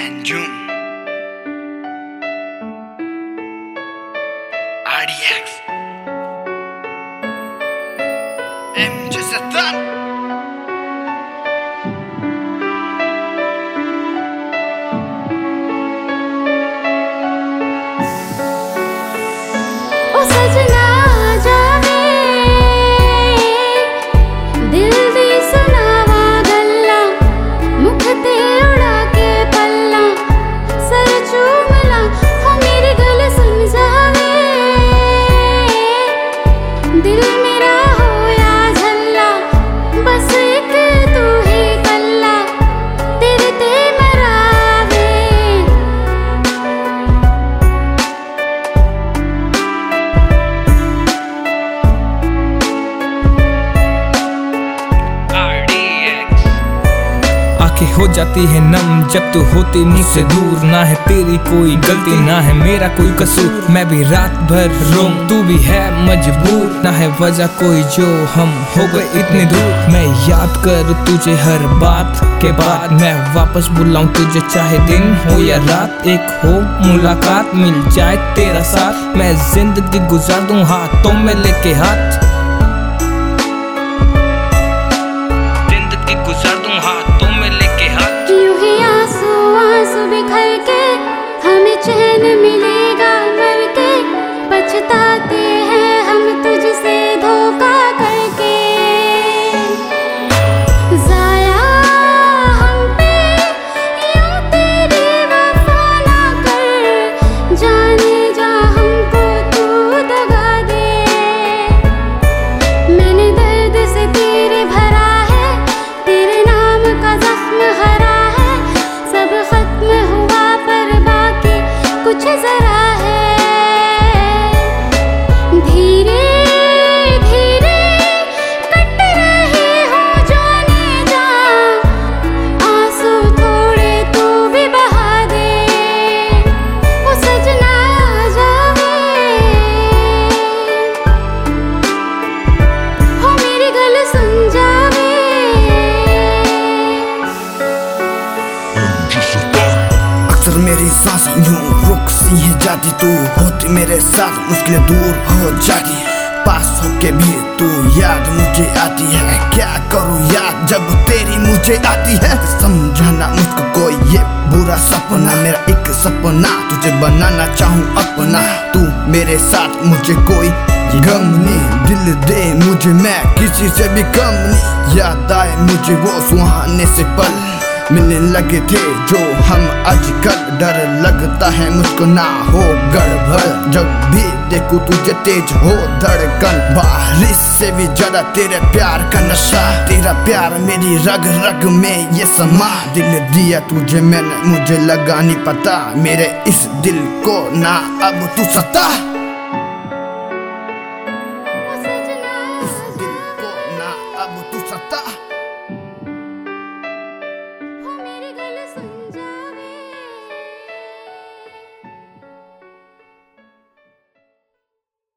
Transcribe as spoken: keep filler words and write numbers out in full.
and June. R D X M J Satan. हो जाती है नम जब तू होती मुझसे दूर। ना है तेरी कोई गलती ना है मेरा कोई कसूर। मैं भी रात भर रोऊं तू भी है मजबूर। ना है वजह कोई जो हम हो गए इतने दूर। मैं याद कर तुझे हर बात के बाद। मैं वापस बुलाऊं तुझे चाहे दिन हो या रात। एक हो मुलाकात मिल जाए तेरा साथ। मैं जिंदगी गुजार दूं हाथों में लेके हाथ। चैन मिलेगा मर के पछताते हैं हम तुझसे धोखा करके। जाया हम पे यूं तेरी वफा ना कर। जाने जा हमको तू दगा दे। मैंने दर्द से तेरे भरा है। तेरे नाम का जख्म हरा है। सब खत्म हुआ पर बाकी कुछ जरा है। धीरे धीरे कट रहे हो जाने जा। आंसू थोड़े तू भी बहा दे। वो सजना जावे हो मेरी गल सुन जावे। अक्सर मेरी सांस यूं रुक सी है जाती। तू होती मेरे साथ मुश्किलें दूर हो जाती। पास होके भी तू याद मुझे आती है। क्या करूँ याद जब तेरी मुझे आती है। समझाना मुझको कोई ये बुरा सपना। मेरा एक सपना तुझे बनाना चाहूँ अपना। तू मेरे साथ मुझे कोई गम नहीं। दिल दे मुझे मैं किसी से भी कम नहीं। याद आए मुझे वो सुहाने से पल मिलने लगे थे जो हम आजकल। डर लगता है मुझको ना हो गड़बड़। जब भी देखूं तुझे तेज हो धड़कन। बारिश से भी ज्यादा तेरे प्यार का नशा। तेरा प्यार मेरी रग रग में ये समा। दिल दिया तुझे मैंने मुझे लगा नहीं पता। मेरे इस दिल को ना अब तू सता।